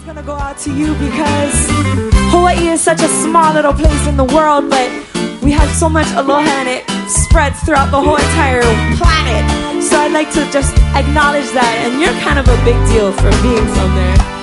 It's gonna go out to you because Hawaii is such a small little place in the world, but we have so much aloha and it spreads throughout the whole entire planet. So I'd like to just acknowledge that, and you're kind of a big deal for being from there.